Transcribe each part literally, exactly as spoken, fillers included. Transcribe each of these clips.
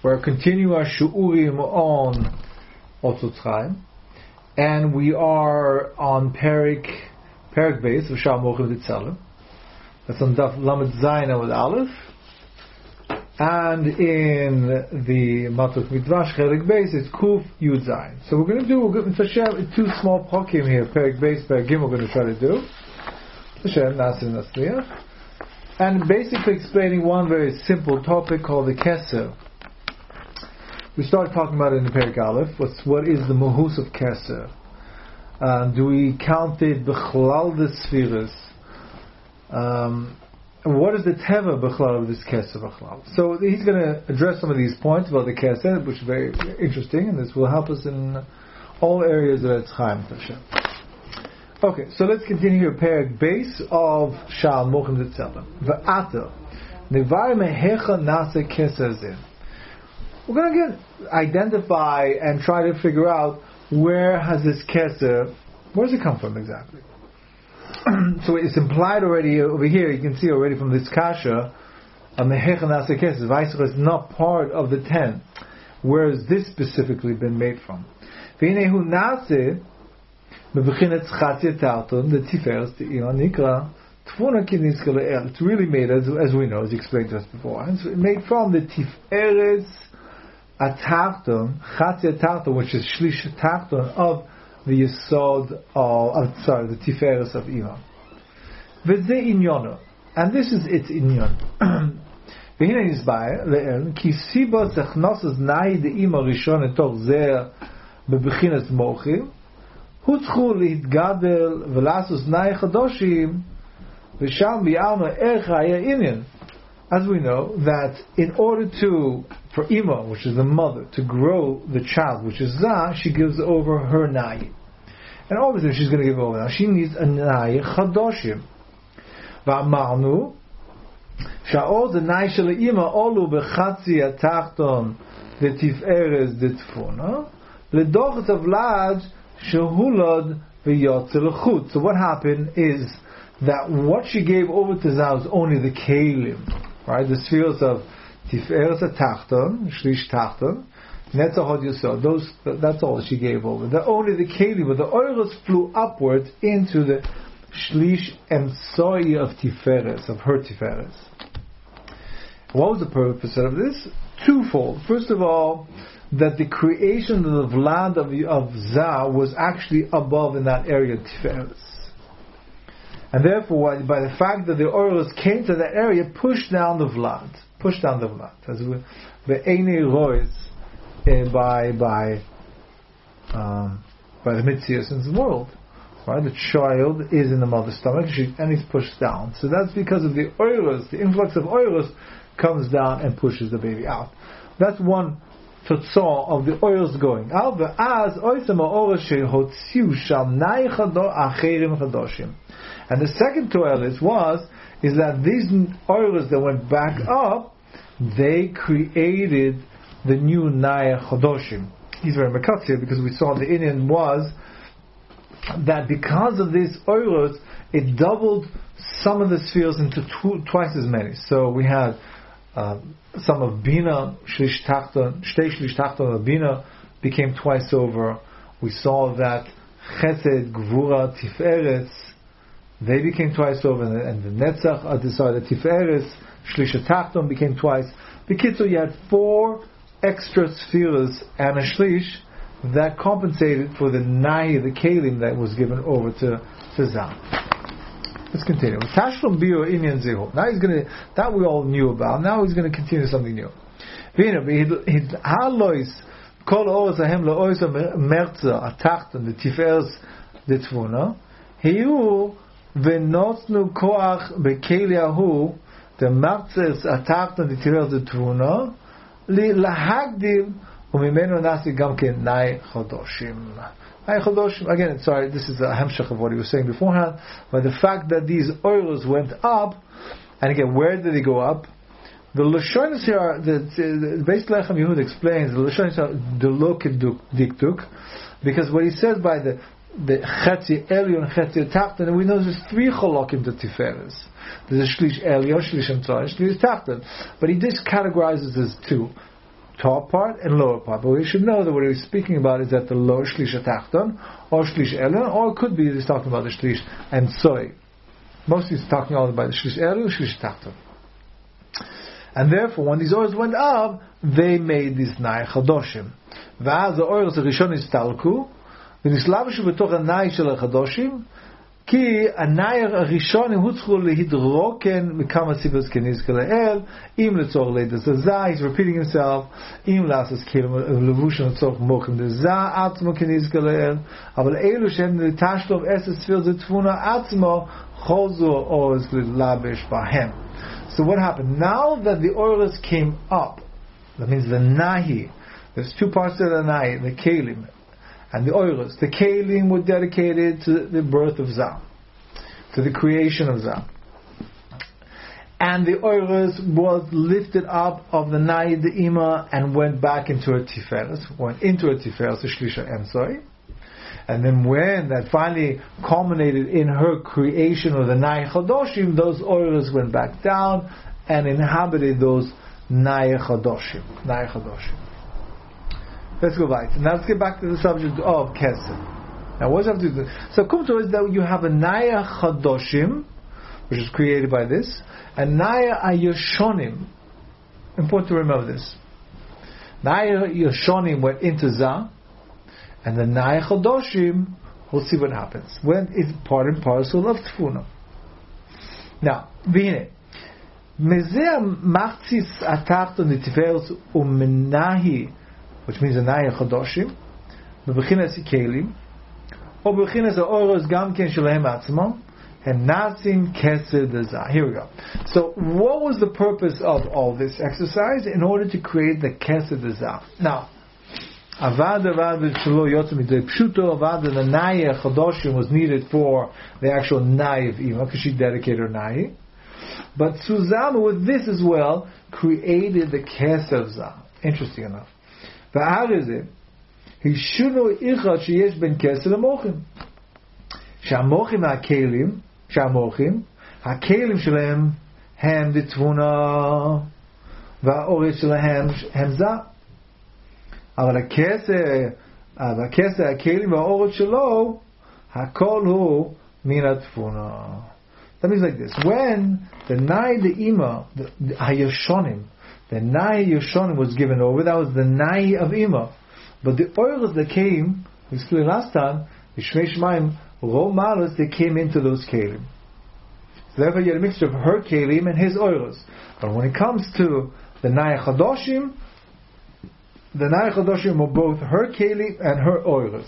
We're continuing our shu'urim on Otzot Chaim, and we are on Perik Perik Beis of Shal Mochim Ditzalim. That's on Daf Lamed Zayin with Aleph, and in the Matuk Midrash Perik Beis it's Kuf Yud Zayin. So we're going to do we're going to share two small pokim here. Perik Beis, Perik Gimel. We're going to try to do Hashem Nasir Nasliach, and basically explaining one very simple topic called the Keser. We started talking about it in the Perik Aleph. What's what is the Mahus of Keser? Uh, do we count it B'chlal the Spheres? Um, what is the Teva B'chlal of this Keser B'chlal? So he's going to address some of these points about the Keser, which is very interesting, and this will help us in all areas of Etz Chaim. Okay, so let's continue here. Perik Beis of Shal Mochim Ditzalim. V'ata Nevar Mehecha Nase Keser Zeh. We're going to again identify and try to figure out where has this keser, where does it come from exactly? So it's implied already over here, you can see already from this kasha, a mehecha nase keser, Vaisra is not part of the ten. Where has this specifically been made from? V'hinehu nase, meb'chinet chatzia tarton, the tiferes, the ion nikra, tfuna kiniska le'el. It's really made, as, as we know, as explained to us before. And so it's made from the tiferes, Atarton, Chatzia Tarton, which is Shlish Tarton of the Yesod of, uh, sorry, the Tiferes of Iman. V'ze Inyono, and this is its Inyon. V'hine Yisbaye le'el ki siba zechnosas nai de'ima rishon etoch zer bebechinas mochim hutzchu lihtgadel v'lasus nai chadoshim v'sham bi'arno ercha haya inyan. As we know, that in order to, for Ima, which is the mother, to grow the child, which is Zah, she gives over her Nai. And obviously she's going to give over now. She needs a Nai Chadoshim. Va'amarnu, sha'od the Nai shel Ima olu bechatzi atachton v'tiferes d'tfuna, l'dochas avlad shehulad v'yotze l'chut. So what happened is that what she gave over to Zah was only the Kalim. Right, the spheres of Tiferes Tachton, Shlish Tachton, Netzach Yisod. Those, that's all she gave over. The only the Kelim, but the oilers flew upwards into the Shlish and Soy of Tiferes, of her Tiferes. What was the purpose of this? Twofold. First of all, that the creation of the Vlad of, of Zah was actually above in that area, Tiferes. And therefore, by the fact that the oilers came to that area, pushed down the Vlad, pushed down the Vlad, as we, the Eine Rois, by by um, by the Mitzias in the world, right? The child is in the mother's stomach, she, and he's pushed down. So that's because of the oilers. The influx of oilers comes down and pushes the baby out. That's one totzah of the oilers going out. As oisama oilers shehotziu sham naichado acherim chadoshim. And the second toilet was is that these oilers that went back up, they created the new Naya Chodoshim. He's very makatz here because we saw the Indian was that because of these oilers, it doubled some of the spheres into two, twice as many. So we had uh, some of Bina, Shlish Tachton, Shtei Shlish Tachton of Bina became twice over. We saw that Chesed, Gvura, Tiferes, they became twice over, and the Netzach, uh, sorry, the Tiferes, Shlish Tachton became twice. B'kitzur, you had four extra spheres and a Shlish that compensated for the Nai, the Kalim that was given over to, to Zah. Let's continue. Tashlum Bio Inyan Zehu. Now he's going to, that we all knew about, now he's going to continue something new. V'hina, halois, kol oros ahem lo'ois merza, atachton, the Tiferes, the Tvuna, hiu, ונותנו כוח בכלי ההוא דמרצס התחתון דתירר דתבונה להגדיל וממנו נעשה גם כן נאי חדושים. נאי חדושים, again, sorry, this is a hemshech of what he was saying beforehand, but the fact that these oilers went up, and again, where did they go up? The Lashonis here are, the, the Beis Lechem Yehud explains, the Lashonis are delok diktuk, because what he says by the the Chetzi Elyon, Chetzi Tachton, and we know there's three Cholokim to Tiferes. There's a Shlish Elyon, Shlish Emtzor, Shlish Tachton. But he just categorizes as two. top part and lower part. But we should know that what he's speaking about is that the lower shlish atachton, or shlish elon, or it could be he's talking about the shlish and soy. Mostly he's talking all about the shlish elon, shlish atachton. And therefore, when these oils went up, they made this nai chadoshim. ואז האוירס הראשון הסתלקו, ונסלבשו בתוך הנאי של החדושים, כי הנאי הראשונים הוצחו להתרוקן מכמה סיבות כנזכר לאל, אם לצורך לידה זזה, he's repeating himself, אם לעשות כאילו לבושן לצורך מוחם דזה, עצמו כנזכר לאל, אבל אלו שהם לתשלום עשר ספיר זה תפונה עצמו, חוזו אורס ללבש בהם. So what happened? Now that the oilers came up, that means the nahi, there's two parts to the nahi, the kelim and the oilers. The kelim were dedicated to the birth of Zah, to the creation of Zah. And the oilers was lifted up of the nahi, the ima, and went back into a tiferes, went into a tiferes, a shlisha ensoi. And then when that finally culminated in her creation of the Nai Chadoshim, those oilers went back down and inhabited those Nai Chadoshim. Nai Chadoshim. Let's go back. Now let's get back to the subject of Kesed. Now what does that have to do? So come to us that you have a Nai Chadoshim, which is created by this, and Nai Ayoshonim. Important to remember this. Nai Ayoshonim went into Zah, and the Nai Chodoshim, we'll see what happens. When it's part and parcel of Tfuna. Now, Vihine. Mezeh machzis atachton nitiferes umenahi, which means the Nai Chodoshim, bebechinas kelim, or bebechinas ha'oros gam ken shelahem atzmon, and nasim kesed dezah. Here we go. So, what was the purpose of all this exercise? In order to create the kesed dezah. Now, Avad avad v'shelo yotzim midei pshuto. Avad the Nai Chadoshim was needed for the actual Nai of Ima, because she dedicated her Nai. But Suzama, with this as well, created the Kesed of Zah. Interesting enough. V'arizeh hishuno ichad sheyesh ben Kesed l'mochim. She'amochim ha'kelim, she'amochim ha'kelim shelehem hem d'tvuna va'oret shelehem hem Zah. אבל הכסר, הכסר, הכלים והאורות שלו, הכל הוא מן התפונה. That means like this. When the Nai the Ima, the, the Hayoshonim, the Nai Hayoshonim was given over, that was the Nai of Ima. But the oils that came, we explained last time, the Shmei Shemaim, Ro Malos, they came into those kelim. So therefore you had a mixture of her kelim and his oils. But when it comes to the Nai Chadoshim, the Nai Chadoshim were both her keli and her oilers.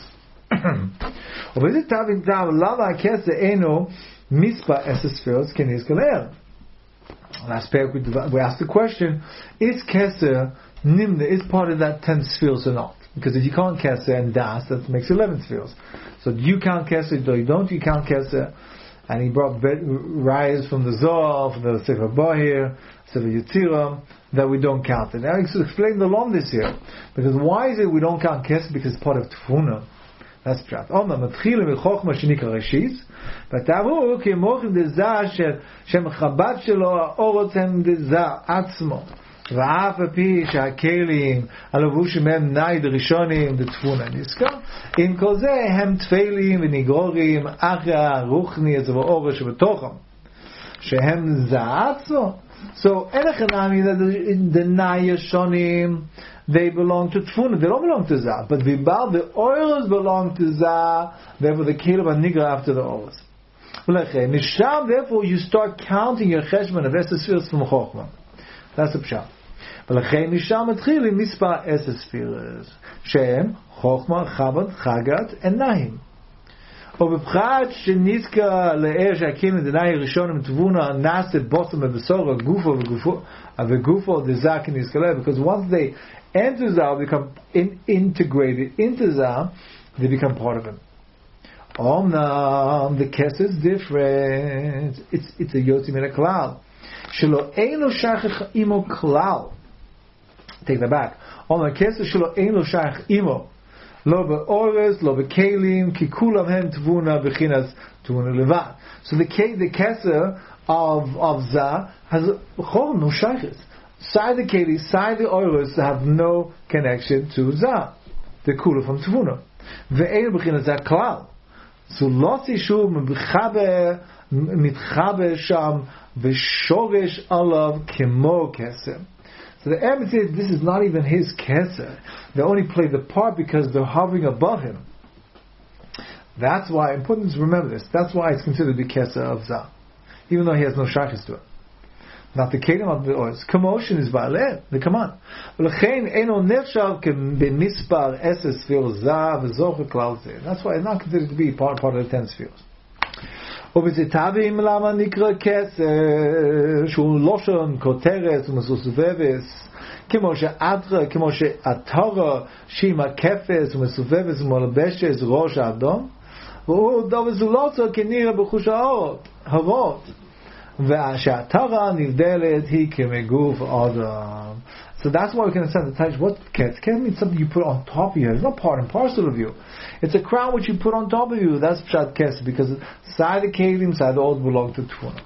Last pair we asked the question: is Keser Nimna is part of that ten spheres or not? Because if you count Keser and Das, that makes eleven spheres. So do you count Keser? Do you don't? You count Keser? And he brought rayas from the Zohar, from the Sefer Bahir, Sefer Yetziram, that we don't count it. Now I explain the long this here. Because why is it we don't count Kesed? Because it's part of Tfuna. That's pshat. Oma, matchilim v'chochma shenika reshis, v'tavu ki mochim dezah shem chabad shelo ha'orot hem dezah atzmo. ואף הפי שהכלים הלבושים הם נאי דרישונים דתפונה נזכר עם כל זה הם תפלים ונגרורים אחרי הרוחני הזה ואורש שבתוכם שהם זעצו. So אין החנמי that the נאי ישונים they belong to tfuna, they don't belong to zah, but vibal the oils belong to zah, therefore the kelim are nigra after the oils. Therefore you start counting your cheshbon of Esther spheres from Chochmah. That's the pshat. ולכן משם מתחילים מספר עשר ספירות שהם חוכמה, חב"ד, חגת ונעים. ובפחד שנזכר לאר שהכלים דנאי הראשון מתבונה נעשה בוסם ובסור הגופו וגופו דזah כנזכר לאר, because once they enter Zah, become in, integrated into Zah, they become part of him. Omnam, the case is different. It's, it's a yotzi min haklal. Shelo eino shachach imo klal. Take that back. On the case shelo eino shach imo, lo be'ores, lo be'kelim, ki kulam hem tvuna bechinas tvuna levad. So the the keser of of Zah has chol no shachis. Side the Keli, side the Oros have no connection to Zah, the Kula from Tvuna. Ve'ein b'china Zah klal. So Lotzi Shu mitchaber sham v'shoresh alav kemo keser. So the Emes says this is not even his keser. They only play the part because they're hovering above him. That's why, important to remember this, that's why it's considered the keser of Zah, even though he has no shaykhis to it. Not the kelim of the oils. Commotion is ba'aleh, the command. V'lechein eno nefshav b'mispar eses sfiros Zah v'zocher klal zeh. That's why it's not considered to be part, part of the ten spheres. ובזיתבים למה נקרא כסר שהוא לושן כותרת ומסובבת כמו שאתרה כמו שאתרה שהיא מקפת ומסובבת ומלבשת ראש האדום והוא דובר זולוצו כנראה בחוש האורות הרות והשאתרה נבדלת היא כמגוף אדם. So that's why we can understand the types. What ketz? Ketz means something you put on top of you. It's not part and parcel of you. It's a crown which you put on top of you. That's pshat ketz, because side the kelim, side the old belong to Tvuna.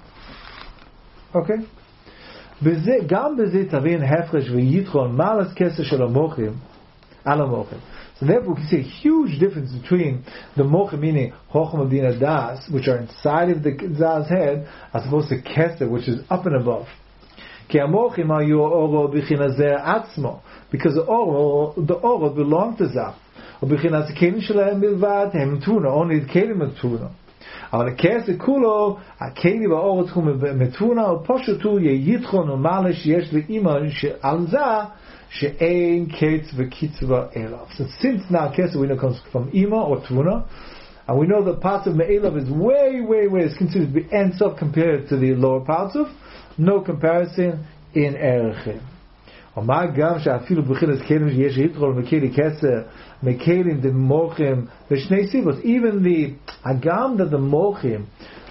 Okay. בזה, גם בזה תבין הפרש ויתרון מעלת כסר של המוחים על המוחים. So therefore we can see a huge difference between the mochim, meaning chochma bina das, which are inside of the Zah's head, as opposed to keser, which is up and above. Because the oro, the oro belongs to Zah. Only the kelim of Tuna. אבל הכסר כולו, הכלים והאור תחום מתונה, ופשוט הוא יתרון ומעלה שיש לאמא שעל זה, שאין קץ וקיצבה אליו. So since now Kesser we know comes from Ima or Tuna, and we know the parts of Me'elav is way, way, way, it's considered to be ends up compared to the lower parts of, no comparison in Erechim. ומה גם שאפילו בחינת כלים שיש יתרון מכלי כסר, מכלים דמוחים ושני סיבות, even the agam that the mochim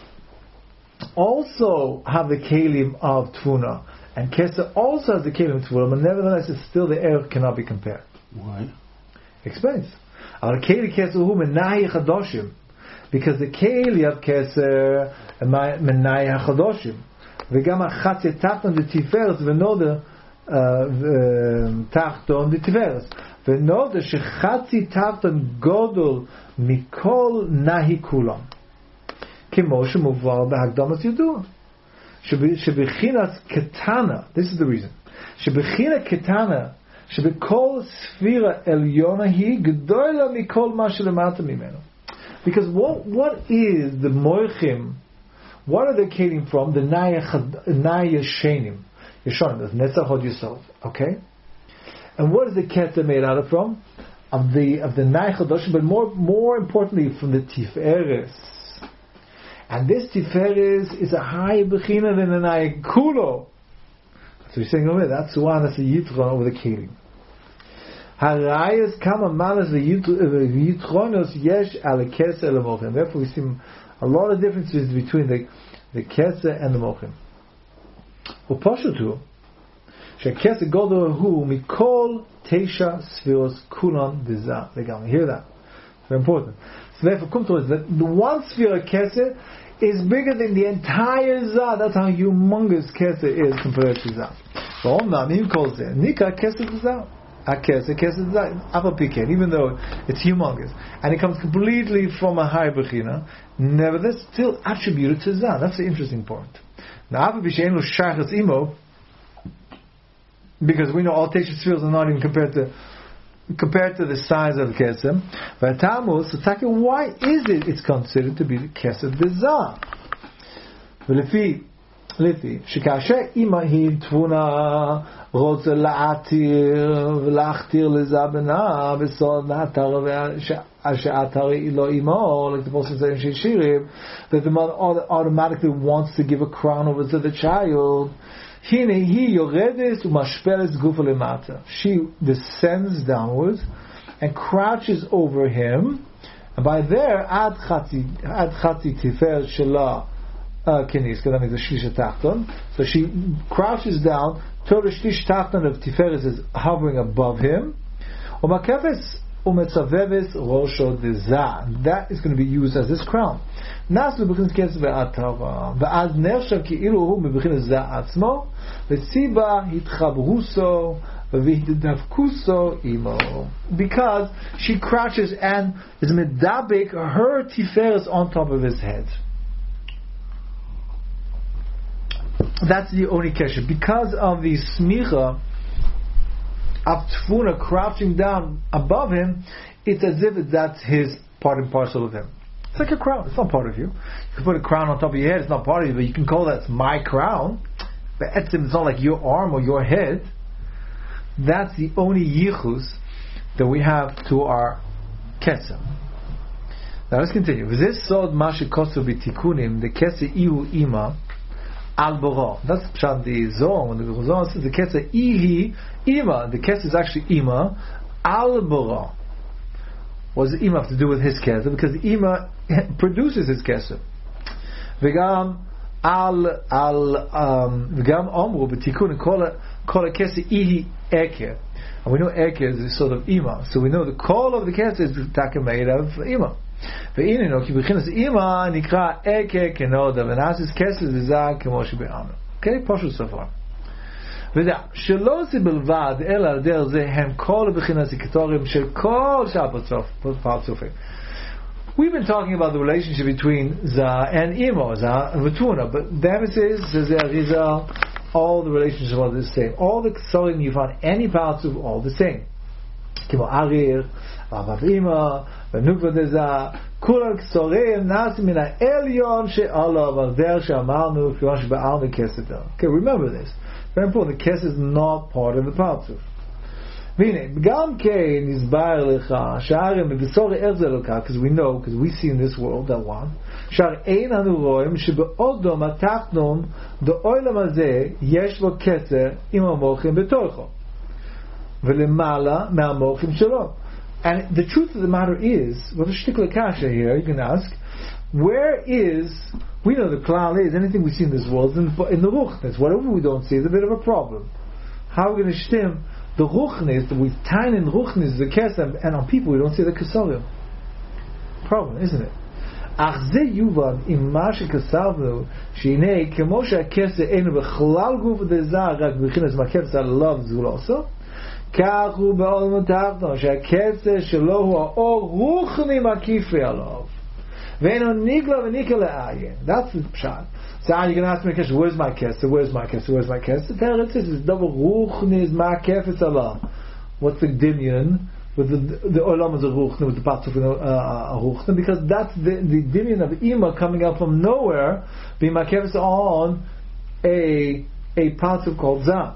also have the kelim of Tvuna, and Kesser also has the kelim of Tvuna, but nevertheless it's still the Erech cannot be compared. Why? Explains. Our keli Kesser hu menayi chadoshim, because the keli of Kesser menayi chadoshim, v'gam achatz yetachton the tiferes v'noda tachton the tiferes v'noda shechatzi tachton godol mikol nahi kulam. כמו שמובא בהקדמת ידוע שבחינת קטנה, this is the reason, שבחינת קטנה שבכל ספירה עליונה היא גדולה מכל מה שלמטה ממנו. Because what, what is the moichim, what are they came from? The naya shenim yeshonim, the netzach hod yisod, okay? And what is the keter made out of from? Of the of the naya chadoshim, but more more importantly from the tiferes. And this Tiferes is a higher bechina than an Aykulo. So we're saying over there, that's the one that's a Yitron over the Kelim. Harayas kama malas v'yitronos yesh ala Keser el mochim. Therefore we see a lot of differences between the, the Keser and the Mochim. Uposhutu, she'Keser godol hu mikol teisha sfiros kulan v'zah. Hear that? Very important. So therefore, come to us that the one sphere of Kesser is bigger than the entire Zah. That's how humongous Kesser is compared to Zah. So Omnam calls it Nika Kesser Zah. A Kesser Kesser Zah. Apapiken, even though it's humongous, and it comes completely from a high bechina, nevertheless still attributed to Zah. That's the interesting point. Now Apapishen lo shachas imo, because we know all Teisha spheres are not even compared to. Compared to the size of Kesem, but Tammuz, why is it it's considered to be the Kesem Bizarre? Lefi, Lefi, Shikashe Imahi Tvuna Rotze La'atir V'Lachtir Lezabena V'Sod La'atar V'Ashe'atar Ilo Imo, like the Apostle says in Shishirib, that the mother automatically wants to give a crown over to the child. She descends downwards and crouches over him, and by there ad chati tifer shela kenis, because that means the shlish tachton. So she crouches down till the shlish tachton of tiferes is hovering above him. Umakefes umetzaveves rosho deza. That is going to be used as this crown. Nasu b'chinas kesef ve'atara. Ve'az nershav ki'ilu hu b'chinas za atzmo. V'tziba hitchabruso v'hitdavkuso imo. Because she crouches and is medabek her tiferes on top of his head. That's the only kesher. Because of the smicha of Tfuna crouching down above him, it's as if that's his part and parcel of him. It's like a crown. It's not part of you. You can put a crown on top of your head. It's not part of you, but you can call that my crown. But it's not like your arm or your head. That's the only yichus that we have to our kesem. Now let's continue. This sod mashikosu b'tikunim the kese ihu ima. Al-Bora. That's Pshat the Zohar. When the Zohar says the Kesser Ihi Ima, the Kesser is actually Ima. Al-Bora. What does the Ima have to do with his Kesser? Because the Ima produces his Kesser. V'gam al al um v'gam omru b'tikun kol kol Kesser Ihi Eker. And we know Eker is a sort of Ima, so we know the call of the Kesser is taka made of Ima. והנה, כי בחינת אימא נקרא עקה כנודה ונעשית כסף וזה כמו שבאמר. אוקיי? פשוט סופר. ודע, שלא זה בלבד, אלא על דרך זה הם כל בחינת הקטורים של כל שאר פרצופים. We've been talking about the relationship between Za and Imo, Za and Vatuna, but the emphasis says there is all the relationships are the same. All the Ksorim you find any parts of all the same. כמו אריר, ואבב אימא, ונוקבא דזה, כולם קצורים נעשים מן העליון שעלו, אבל דרך שאמרנו, כיוון שבארנו כסף. Okay, remember this. Very important, the כסף is not part of the parts of. והנה, גם כן נסבר לך, שהרי מבשור ארץ אלוקה, because we know, because we see in this world, that one, שהרי אין אנו רואים שבאודום התחתום, בעולם הזה, יש לו כסף עם המוחים בתוכו. ולמעלה מהמוחים שלו. And the truth of the matter is, what a shtikla kasha here, you can ask, where is, we know the klal is, anything we see in this world is in, in the ruchnis. Whatever we don't see is a bit of a problem. How are we going to shtim the ruchnis, that we tie in ruchnis, the kesem, and on people we don't see the kesarim? Problem, isn't it? אך זה יובן עם מה שכסבנו שהנה כמו שהכסר אינו בכלל גוף דזה רק בכנס מהכסר עליו זו לא עושה כך הוא בעולם התחתון שהכסר שלו הוא האור רוחני מקיפי עליו ואינו ניגלה וניקה לעיין. That's the pshat. So you're going to ask me a question, where's my kesser, where's my kesser, where's my kesser? There it is, it's double ruchni is makefetz Allah. What's the dimyon with the the olam of the ruchni, with the parts of the uh, ruchni? Because that's the, the dimyon of ima coming out from nowhere being makefetz on a a part of called zah.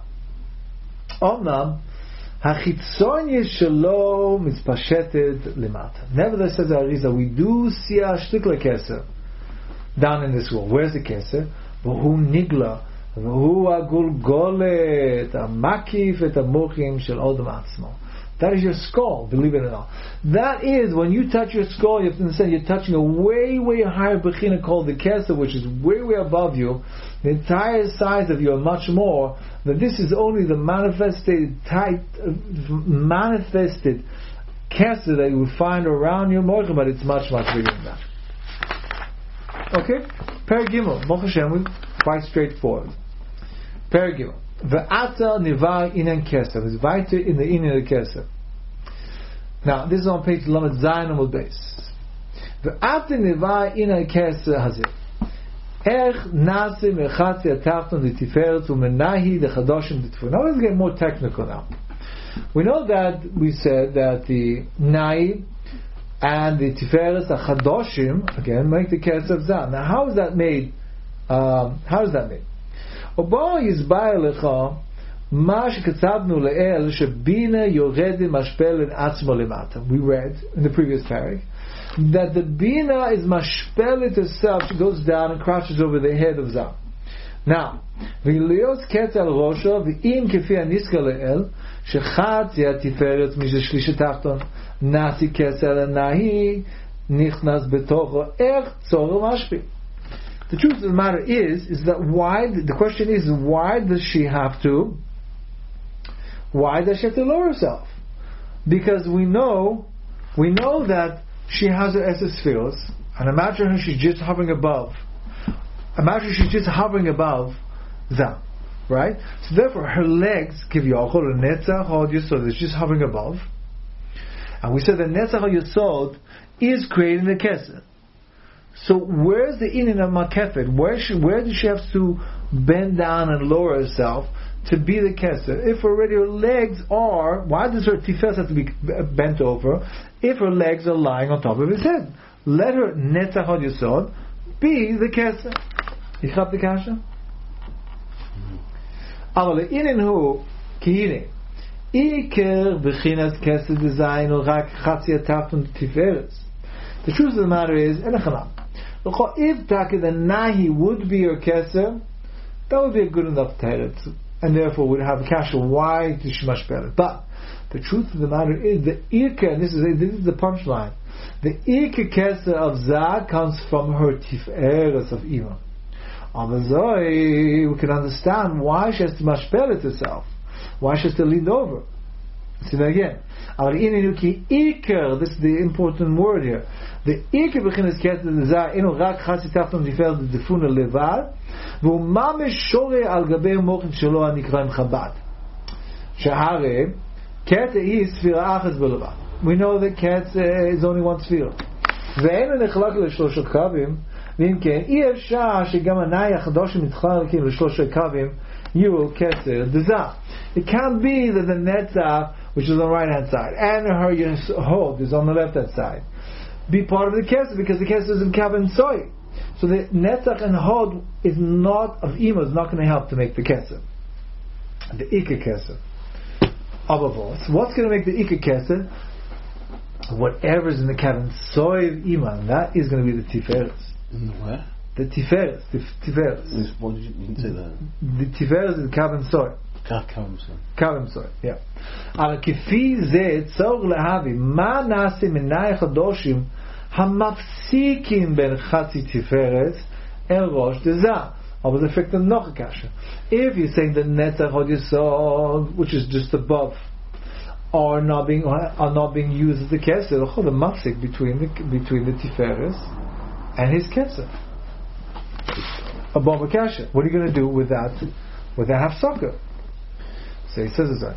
Omnam hachitzonye shelo mitzpasheted lemata. Nevertheless, says Arizal, we do see a shtikla kesser down in this world. Where's the kesser? V'hu nigla, v'hu agulgolet, amakif et amochim shel odom atzmo. That is your skull, believe it or not. That is, when you touch your skull, you have to understand you're touching a way, way higher bechina called the kesser, which is way, way above you. The entire size of you and much more. That this is only the manifested, tight, uh, manifested kesser that you will find around your mochim, but it's much, much bigger than that. Okay? Perek Gimel. Baruch Hashem, we quite straightforward. Perek Gimel. Ve'ata nivar inan keser. It's weiter in the inan of the keser. Now, this is on page Lamed Zayin Amud Beis. Ve'ata nivar inan keser hazeh. Ech nase mechatzi atachton d'tiferet u'menahi d'chadoshim d'tfur. Now let's get more technical now. We know that we said that the nai and the Tiferes, the Chadoshim, again, make the Kesef Zah. Now, how is that made? Um, how is that made? Obo yizbay lecha ma shekatzavnu le'el shebina yoredim mashpel in atzmo lemata. We read in the previous parak that the bina is mashpelet itself. She goes down and crouches over the head of Zah. Now, v'lios ketz al rosho v'im kefi aniska le'el shechatz ya Tiferet mishe shlish tachton nasi kesel nahi nichnas betocho ech tzoro mashpi. The truth of the matter is, is that why, the question is, why does she have to, why does she have to lower herself? Because we know we know that she has her Esses Spheros, and imagine her, she's just hovering above. Imagine she's just hovering above Zah, right? So therefore, her legs, Kivyachol, or Netzach Hod Yesod, is just hovering above. And we said that Netzach Hod Yesod is creating the Kesed. So where's the Inin of Makefet? Where she, where does she have to bend down and lower herself to be the Kesed? If already her legs are, why does her Tiferet have to be bent over if her legs are lying on top of his head? Let her Netzach Hod Yesod be the Kesed. You have the Kasha? אבל אינן הוא כהנה עיקר בחינת כסד דזיין הוא רק חצי התחתון תפארס. The truth of the matter is, if Taka the Nahi would be your Kesser, that would be a good enough Teretz, and therefore would have a Kasha. Why did she mashpel it? But the truth of the matter is, the Irka, and this is, this is the punchline, the Irka Kesser of Zah comes from her Tiferes of Ima. We can understand why she has to mashpel it herself, why she has to lean over. See that again. This is the important word here. The Iker bechinas Kesed Zah inu rak chatzi tachton tiferet defuna levad, v'hu mamish shorei al gabei mochin shelo hanikram Chabad. Shehare Kesed is sfira achas b'levad. We know that Kesed is only one sfira. Ve'enu nechlak l'shlosha kavim. ואם כן, אי אפשר שגם הנאי החדושים מתחלקים לשלושה קווים יהיו Kesed Zah. It can't be that the Netzach, which is on the right hand side, and her Hod is on the left hand side, be part of the Kesed, because the Kesed is in Kavan Soy. So the Netzach and Hod is not, of Ima, is not going to help to make the Kesed. The Iker Kesed. Above all. So what's going to make the Iker Kesed? Whatever's in the Kavan Soy of Ima, and that is going to be the Tiferes. In the where? The Tiferes. The Tiferes. What did you, you didn't say that? The Tiferes is Kavan Soy. Kavan Soy. Kavan Soy, yeah. אבל כפי זה צורך להבין מה נעשה מנאי החדושים המפסיקים בין חצי תפארת אל ראש דזah. אבל זה אפקט הנוח הקשה. If you're saying that Netzach Hod Yesod, which is just above, are not being are not being used as the Kesed, the mafsik between the between the Tiferes and his Kesed. Above a kasha. What are you going to do with that with that half sucker? So he says that.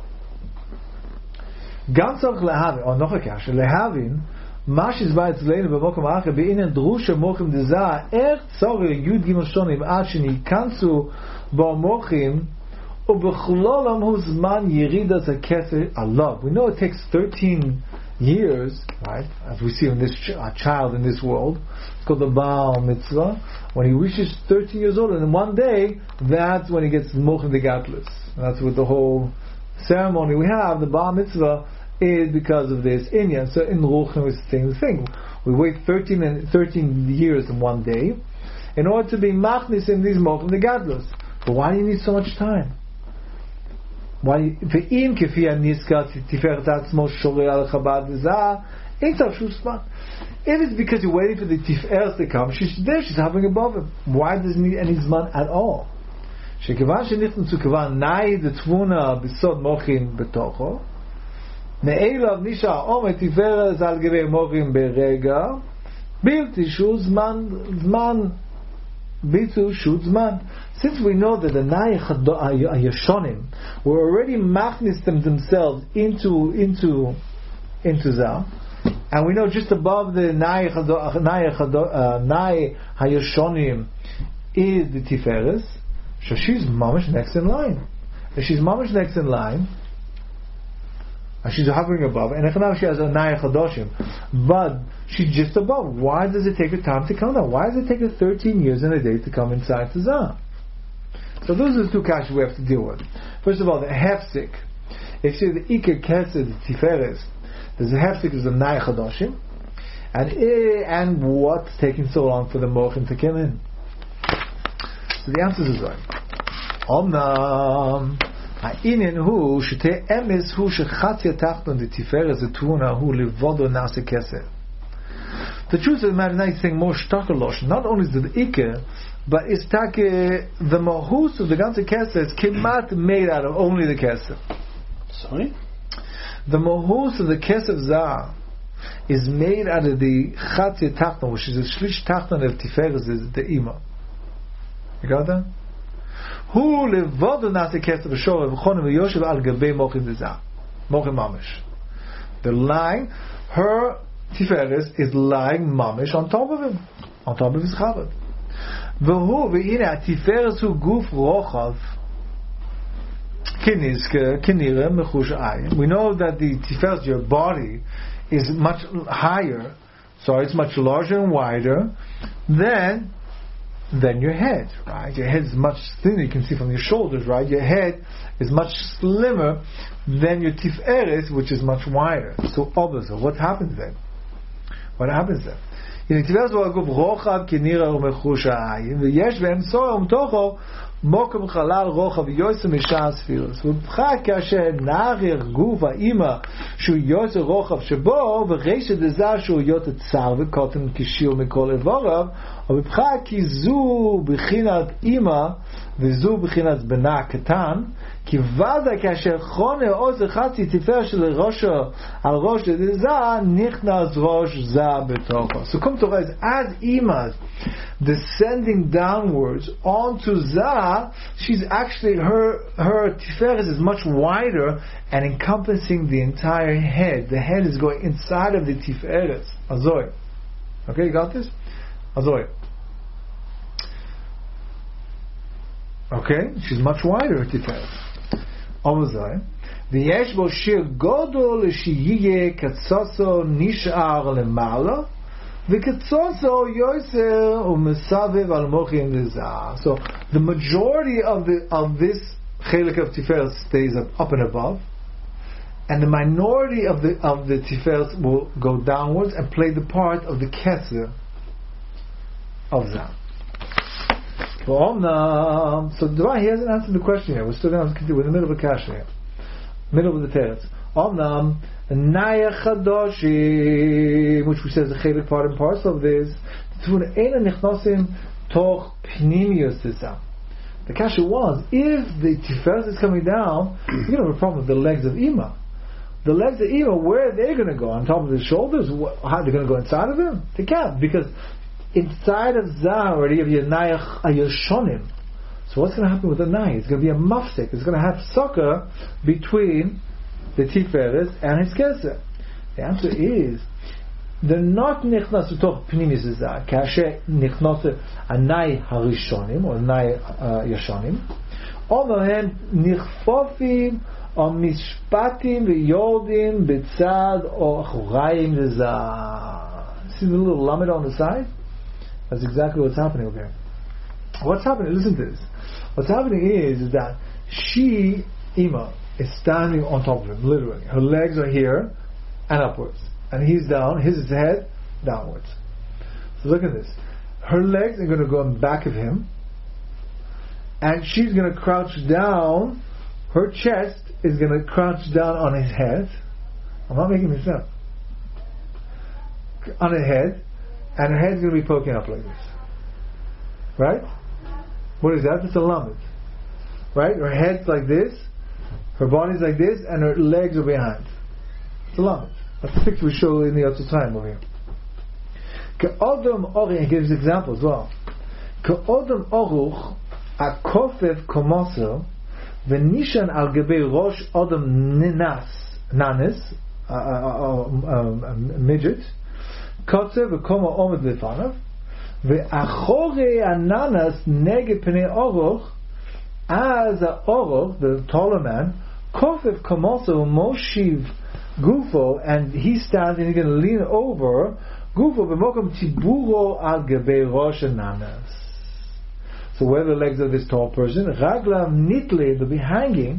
גם צריך להבין, או נוח הקשה, להבין מה שהסבר אצלנו במוקם האחר בעניין דרושה מוחים דזah, איך צורך י' ג' שונים עד שניכנסו במוחים ובכלולם הוא זמן ירידת הכסר עליו. We know it takes thirteen years, right, as we see in this ch- a child in this world. It's called the Baal Mitzvah. When he reaches thirteen years old, and in one day, that's when he gets Mochim de Gatlis. That's what the whole ceremony we have, the Baal Mitzvah, is because of this Inyan. So in Ruchim it's the same thing. We wait thirteen and thirteen years in one day in order to be Machnis in these Mochim de Gatlis. But why do you need so much time? Why? ואם כפי הנזכר תפארת עצמו שורר על חב"ד וזah, אין צריך שום זמן. If it's because you're waiting for the Tiferet to come, she's there, she's hovering above him. Why does it need any zman at all? שכיוון שנכנסו כיוון נאי דתבונה בסוד מוחין בתוכו, מאליו נשאר עומד תפארת על גבי מוחין ברגע, בלתי שהוא זמן, זמן, בלתי שהוא זמן. Since we know that the Nai Hayashonim were already machnis them themselves into into into Zah, and we know just above the Nai Hayashonim is the Tiferes, so she's mamish next in line. If she's mamish next in line, and she's hovering above, and if now she has a Nai Chadoshim, but she's just above. Why does it take her time to come down? Why does it take her thirteen years and a day to come inside to Zah? So those are the two kashas we have to deal with. First of all, the hefsik. If you say the Iker Kesed Tiferes, there's a hefsik is the Nai Chadoshim, and and what's taking so long for the Mochim to come in? So the answer is right. Omnam ha'inin hu shete emes hu shechatzi atachton the Tiferes etuna hu levodo nase Kesed. The truth of the matter is, he's saying more shtakalosh. Not only is it the Iker, but it's take the mahus of the ganze Kesed is kemat made out of only the Kesed. Sorry? The mahus of the Kesed Zah is made out of the Chatzi Tachton, which is the Shlish Tachton of Tiferes, is the Ima. You got that? Who levodu nase kester v'shor v'chonim v'yoshev al gabei mochim dezah. Mochim mamish. The lying, her Tiferes is lying mamish on top of him, on top of his chavod. V'hu v'ina Tiferes hu guf rochav kinizke kinire mechush ayin. We know that the Tiferes, your body, is much higher, so it's much larger and wider than than your head, right? Your head is much thinner. You can see from your shoulders, right? Your head is much slimmer than your Tiferes, which is much wider. So obviously, what happens then? What happens then? In Tiferes הוא הגוף רוחב כנראה ומחוש העין, ויש בהם סוהר ומתוכו מוקם חלל רוחב יוסר משעה הספירס. ובפחד כאשר נער גוף האימא שהוא יוסר רוחב שבו, ורשת דזה שהוא יוצא צר וקוטן כשיר מכל איבוריו, ובפחד כי זו בחינת אימא וזו בחינת בנה קטן, כי ודאי כאשר חונה עוזר חצי תפאר של ראשו על ראש דזה, נכנס ראש זה בתוכו. So come to us, as imas descending downwards onto Zah, she's actually, her her Tiferes is much wider and encompassing the entire head. The head is going inside of the Tiferes. Azoy. Okay, you got this? Azoy. Okay, she's much wider, her Tiferes. Azoy. ויש בו שיר גודל שיהיה קצוצו נשאר למעלה וקצוצו יוסר ומסבב על מוחים לזהה. So the majority of the of this chelik of Tiferes stays up, up and above, and the minority of the of the Tiferes will go downwards and play the part of the Keser of Zah. So Dvar, he hasn't answered the question here. We're still going to continue. We're in the middle of a kasha here. Middle of the teretz. Omnam Naya Chadoshim, which we say is a chelik part and parcel of this. The kasha was, if the Tiferes is coming down, you're going to have a problem with the legs of Ima. The legs of Ima, where are they going to go? On top of his shoulders? How are they going to go inside of him? They can't, because inside of Zah already you have your Naya Yoshonim. So what's going to happen with the Nai? It's going to be a mafsek. It's going to have sucker between the Tiferes and his Keser. The answer is, they're not nichnas utoch pnimis zah, kasher nichnas anai harishonim or anai yashonim. All of them nichfofim or mishpatim v'yordim b'tzad or churayim zah. See the little lamed on the side? That's exactly what's happening over here. What's happening? Listen to this. What's happening is, is that she, Ima, is standing on top of him, literally. Her legs are here and upwards. And he's down, his head downwards. So look at this. Her legs are going to go in back of him, and she's going to crouch down. Her chest is going to crouch down on his head. I'm not making this up. On her head, and her head's going to be poking up like this. Right? What is that? It's a lamed. Right? Her head's like this, her body's like this, and her legs are behind. It's a lamed. That's the picture we show in the Yotze time over here. Ka'odom oruch, he gives examples as well. Ka'odom oruch akofev komoser v'nishan al gabei rosh odom ninas nanis a midget kotzer v'koma omed lefanav ve'achore ananas nege pnei oruch, as a oruch, the taller man, kofev komoser moshiv Gufo, and he stands and he's going to lean over Gufo b'mokom tiburo al gabei rosh ananas. So where are the legs of this tall person? Raglav nitle, they'll be hanging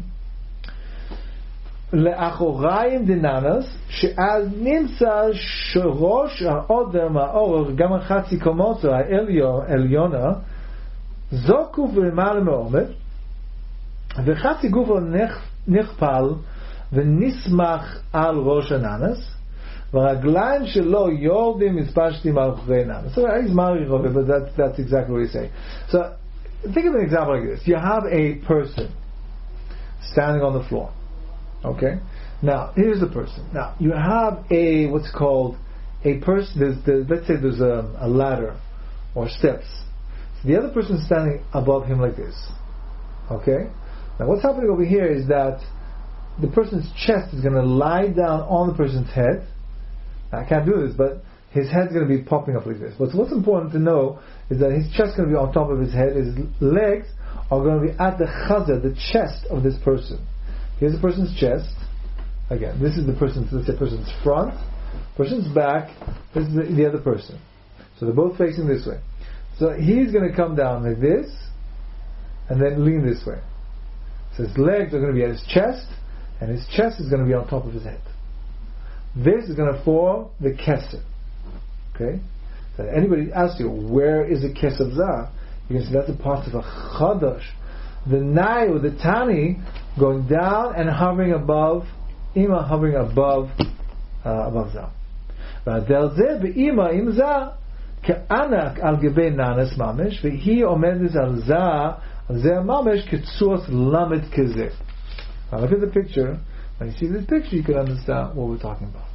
le'achorayim dinanas she'az nimsa shorosh ha'odem ha'orach gam ha'chatzi komoto ha'elyona zokuf v'lemala me'omed v'chatzi gufo nechpal ונסמך על ראש הננס והרגליים שלו יורדים מספשתים על אחרי ננס. So he's married, but that's, that's exactly what he's saying. So think of an example like this. You have a person standing on the floor. Okay? Now, here's the person. Now, you have a, what's called a person, there's, there's, let's say there's a, a ladder or steps. So the other person is standing above him like this. Okay? Now what's happening over here is that the person's chest is going to lie down on the person's head. Now, I can't do this, but his head's going to be popping up like this. But what's important to know is that his chest is going to be on top of his head, his legs are going to be at the chaza, the chest of this person. Here's the person's chest. Again, this is the person's, let's say, person's front, person's back, this is the, the other person. So they're both facing this way. So he's going to come down like this, and then lean this way. So his legs are going to be at his chest, and his chest is going to be on top of his head. This is going to form the keser. Okay? So anybody asks you, where is the keser zah? You can see that's a part of a chadash. The nai or the tani going down and hovering above, ima hovering above, uh, above zah. והדל זה באימא עם זah כענק על גבי נענס ממש, והיא עומדת על זah, על זה ממש כצוס למד כזה. Now look at the picture. When you see this picture, you can understand what we're talking about.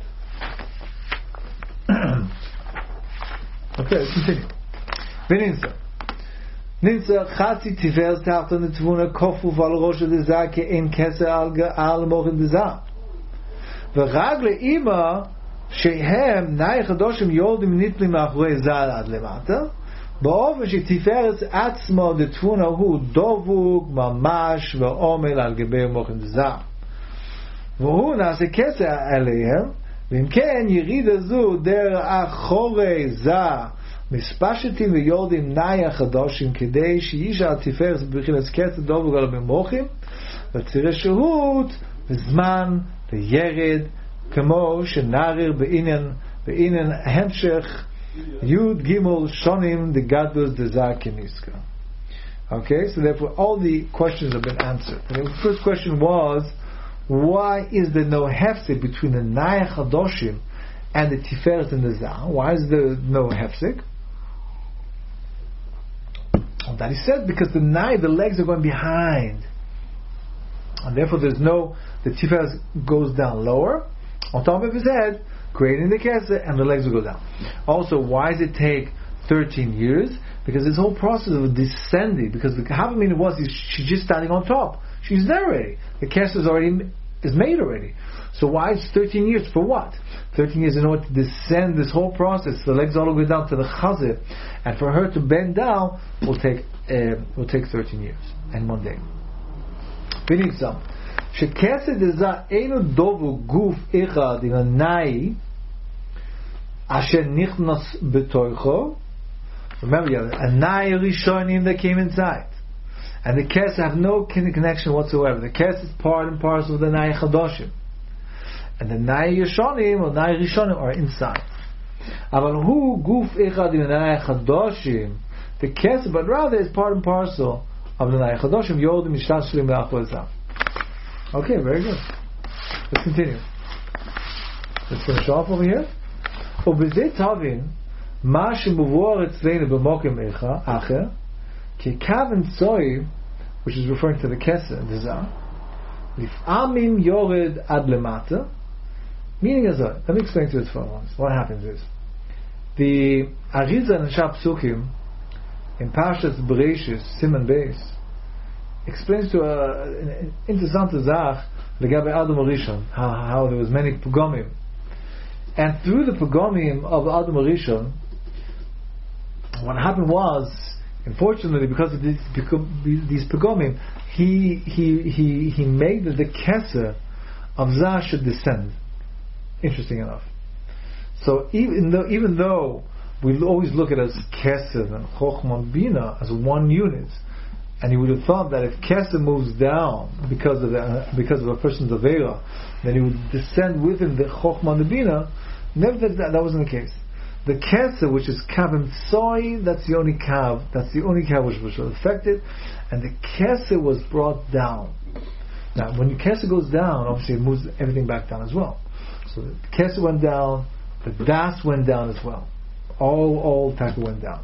Okay, let's continue. V'ninsa. Ninsa chatzi tifel tachton netvuna kofu val rosha deza ke'en keser al mochin deza. ורג לאמא שהם נאי חדושים יורדים נטלים מאחורי זל עד למטה, באופן שתפארת עצמו דתבונה הוא דבוק ממש ועומל על גבי מוחין דזה, והוא נעשה כסר עליהם, ואם כן ירידה זו דר אחורי זה מספשתים ויורדים נאי החדושים כדי שישע תפארת בבחילת כסר דבוק על במוחים וצריך שהות וזמן וירד כמו שנערר בעניין בעניין המשך Yud Gimel Shonim the Gadlus the Zakiniska. Okay, so therefore all the questions have been answered. And the first question was, why is there no hefsek between the Naya Chadoshim and the Tiferet and the Zah? Why is there no hefsek? And that he said because the Naya, the legs are going behind, and therefore there's no, the Tiferet goes down lower on top of his head, creating the keser, and the legs will go down. Also, why does it take thirteen years? Because this whole process of descending, because the Havamina was, she's just standing on top. She's there already. The keser is already is made already. So why is thirteen years? For what? thirteen years in order to descend this whole process. The legs all the way down to the chazir, and for her to bend down will take uh, will take thirteen years and one day. We need some. שכסד דזה אינו דובו גוף אחד עם הנאי אשר נכנס בתוכו. Remember, you have a nai rishonim that came inside, and the kesed have no connection whatsoever. The kesed is part and parcel of the nai chadoshim, and the nai rishonim or nai rishonim are inside. אבל הוא גוף אחד עם הנאי chadoshim, the kesed, but rather is part and parcel of the nai chadoshim. Yodim mishtashlim le'achol. Okay, very good. Let's continue. Let's finish off over here. ובזה תבין מה שמבואר אצלנו במוקם אחר ככוון צוי, which is referring to the keser, the zah, לפעמים יורד עד למטה, meaning as well. Let me explain to you this for once. What happens is the Arizal and Shab Psukim in Parshas Bereshis, Siman Beis, explains to a, an interessante Zach legabe Adam Rishon, how, how there was many pogomim, and through the pogomim of Adam Rishon, what happened was, unfortunately, because of these, these pogomim, he he he he made that the keser of Zah should descend. Interesting enough. So even though even though we always look at it as keser and chokhmah bina as one unit, and you would have thought that if keser moves down because of the, because of a person's avera, then he would descend with him the chokhmah and the bina. Never that that wasn't the case. The keser, which is kav and soy, that's the only kav, that's the only kav which was affected, and the keser was brought down. Now, when the keser goes down, obviously it moves everything back down as well. So the keser went down, the das went down as well. All all taka went down.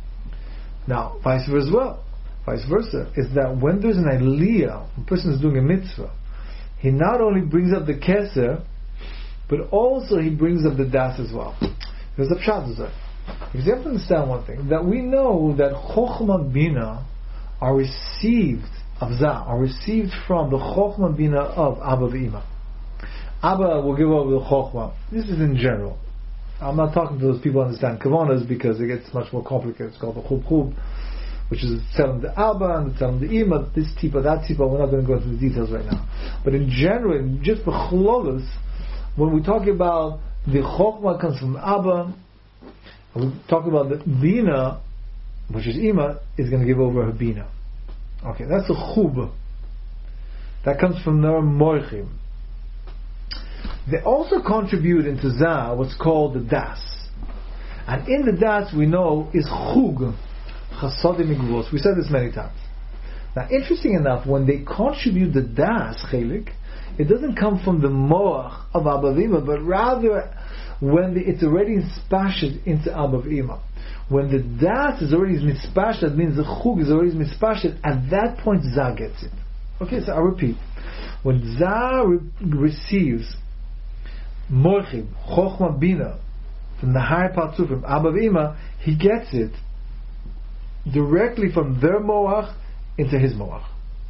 Now, vice versa as well. Vice versa, is that when there's an aliyah, a person is doing a mitzvah, he not only brings up the keser, but also he brings up the das as well. Because the pshat is it. Because you have to understand one thing, that we know that Chokhmah Bina are received of Zah, are received from the Chokhmah Bina of Abba V'Ima. Abba will give over the Chokhmah. This is in general. I'm not talking to those people who understand Kavanas because it gets much more complicated. It's called the Chub Chub, which is telling the Abba and telling the Ima, this tipa, that tipa. We're not going to go into the details right now. But in general, just the Chlolos, when we talk about the Chokhmah comes from Abba, we talk about the Bina, which is Ima, is going to give over her Bina. Okay, that's a Chub. That comes from their Moichim. They also contribute into Zah what's called the Das. And in the Das we know is Chug, Chasodim Igvos. We said this many times. Now, interesting enough, when they contribute the Das, Chelik, it doesn't come from the Moach of Abba V'Ima, but rather when the, it's already mispashed into Abba V'Ima. When the Das is already mispashed, that means the Chug is already mispashed, at that point Zah gets it. Okay, so I repeat. When Zah re- receives Morchim, Chokhmah Bina, from the higher Partzuf, from Abba V'Ima, he gets it directly from their Moach into his Moach.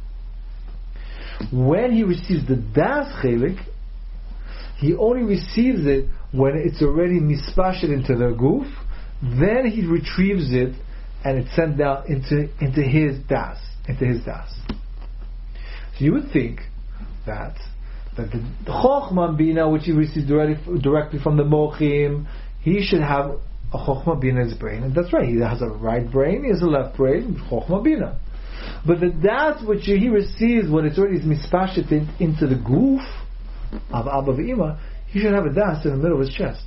When he receives the Das Chelik, he only receives it when it's already mispashed into their goof, then he retrieves it and it's sent down into, into his Das, into his Das. So you would think that that the Chokhmah Bina, which he receives directly, directly from the Mochim, he should have a Chokhmah Bina in his brain. And that's right, he has a right brain, he has a left brain, Chokhmah Bina. But the Das which he receives when it's already mispashed in, into the goof of Abba V'Ima, he should have a Das in the middle of his chest.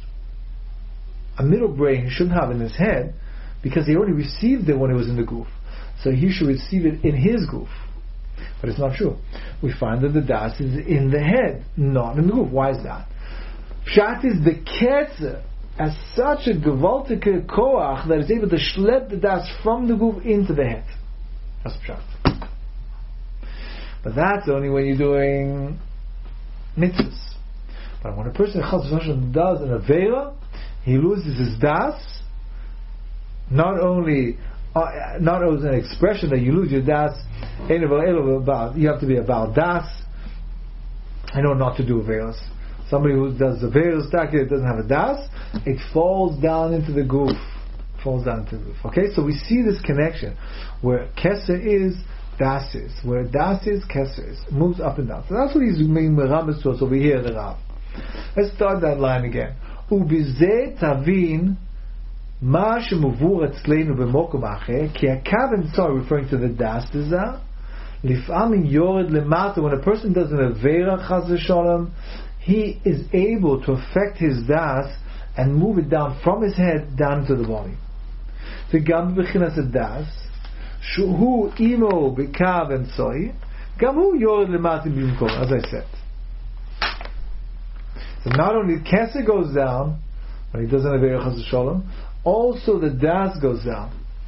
A middle brain he shouldn't have in his head, because he only received it when it was in the goof. So he should receive it in his goof. But it's not true. We find that the Das is in the head, not in the goof. Why is that? Pshat is the Ketzer as such a gewaltige koach that is able to schlep the Das from the goof into the head. That's Pshat. But that's only when you're doing mitzvahs. But when a person does an Aveira, he loses his Das, not only Uh, not as an expression that you lose your Das, you have to be about Das. I know not to do Averos. Somebody who does Averos it doesn't have a Das, it falls down into the goof. Falls down into the goof. Okay, so we see this connection where Keser is, Das is. Where Das is, Keser is. It moves up and down. So that's what he's meaning Merambas to us over here, the Rav. Let's start that line again. Ubizeh tavin Ma shemuvur etzleinu b'mokum acher, ki hakav entzor, referring to the Das dezah, lif'amin yored lemata, when a person does an avera chas v'sholem, he is able to affect his Das and move it down from his head down into the body. V'gam b'chinas das, shuhu imo b'kav entzoi, gam hu yored lemata b'mokum, as I said. So not only the Keser goes down when he does an avera chas v'sholem, also the Das goes down.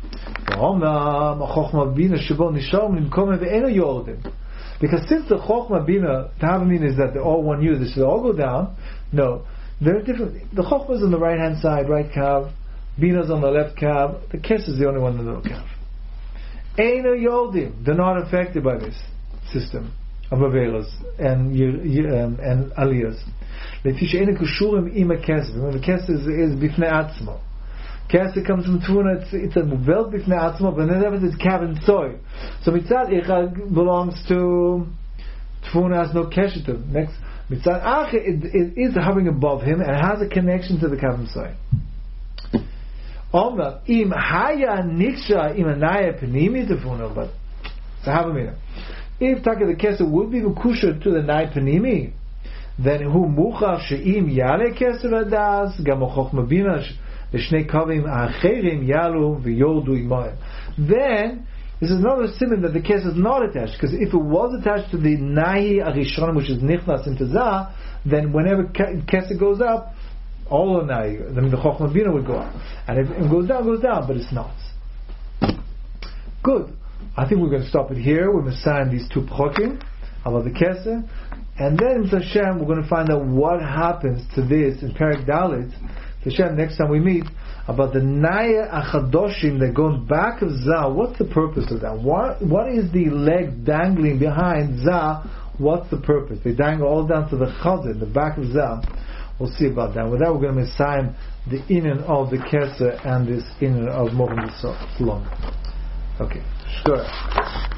Because since the Chokhmah Bina, the Havamina is that they're all one unit, they should all go down. No, they're different. The Chokhmah is on the right hand side, right kav. Bina is on the left kav. The Kes is the only one in the middle kav. Eino Yodim, they're not affected by this system of Averas and um, and Aliyahs. Lefisha Eino Kushurim Ima Kes. Remember, the Kes is, is Bifnei Atzmo. Keser comes from Tvuna, it's, it's a Muvelt Bifnei Atzmo, but then it's Kav and Soy. So Mitzad Icha belongs to Tvuna, has no Keshetum. Next, Mitzad Ache, it, it is hovering above him and has a connection to the Kav and Soy. Omna, Im Haya Niksha Im Anaya Penimi Tvuna, but it's a Havamina. If Taka the Keser would be Mukusha to the Nai Penimi, then who Muchav She'im Yale Keser Adas, Gamo Chokhmah Bina, then this is not a simon that the kes is not attached, because if it was attached to the nahi arishon, which is nichnas into zah, then whenever kes goes up, all the nahi, then the chokhmah bina would go up, and if it goes down, it goes down, but it's not. Good. I think we're going to stop it here. We're going to sign these two pchokim about the keser. And then with Hashem, we're going to find out what happens to this in Perek Dalit. Hashem, next time we meet, about the Naya Achadoshim that go back of Zah. What's the purpose of that? What What is the leg dangling behind Zah? What's the purpose? They dangle all down to the Chazir, the back of Zah. We'll see about that. With that, we're going to assign the inyan of the Keser and this inyan of Mochim Salom. Okay. Sure.